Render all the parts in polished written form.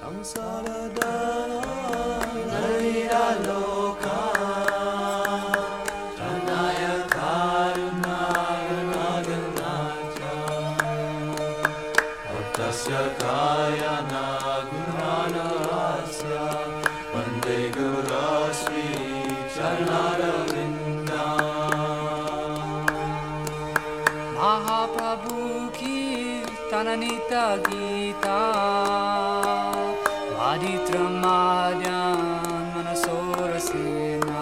Samsaradana Nalira Loka Tanaya Karunaya Naganatya Bhaktasya Kaya Nagunana Asya Vande Guru Sri Charanaravindam Mahaprabhu ki Tananita Gita Aditramadyan Manasorasena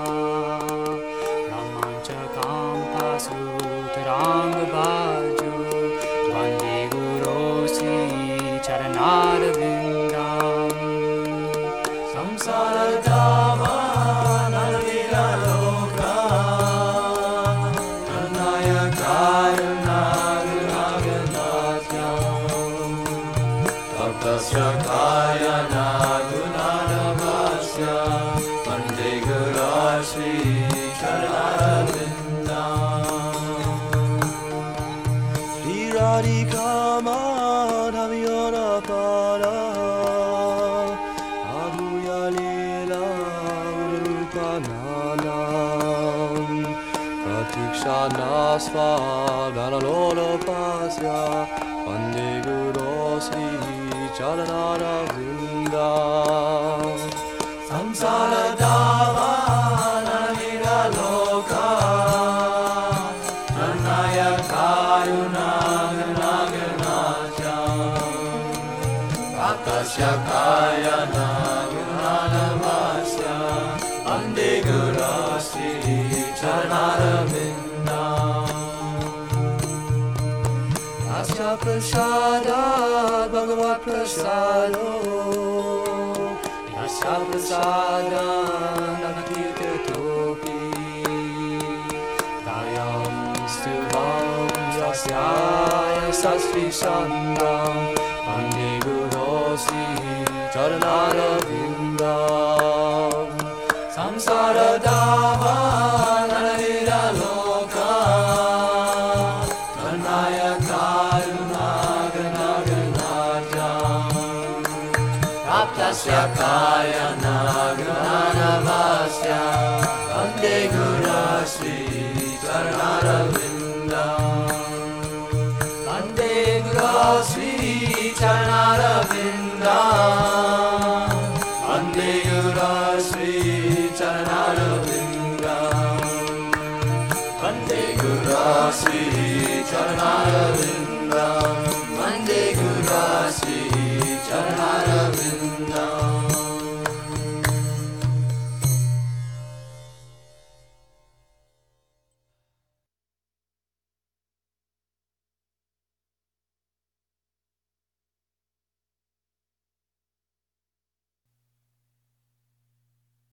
Ramanchakam Pasu Tiranga Baju Vande Guru Sri Charanaravindam Samsaradama Nalira Loka Tanaya Karunaya Naganatya Bhaktasya Kaya Nagunanavasya Vande Guru Sri Charanaravindam Sri Radhika Madhaviyara Para Adhuya Leela Urupa Nanam Pratikshana Svagana Lolopasya Vande Guru Sri Charanaravindam Samsaradama Nalira Loka Tanaya Karunaya Naganatya Bhaktasya Kaya Nagunanavasya Vande Guru Sri Charanaravindam Asya Prasadat Bhagavat Prasado Yasya Prasadat Nagatirtha Topi Dayam Stubham Yasya Sastri Sandam Vande Guru Sri Charanaravindam Samsaradama Nalira Loka Tanaya Karunaya Naganatya Bhaktasya Kaya Nagunanavasya Vande Guru Sri Charanaravindam Vande Guru Sri Charanaravindam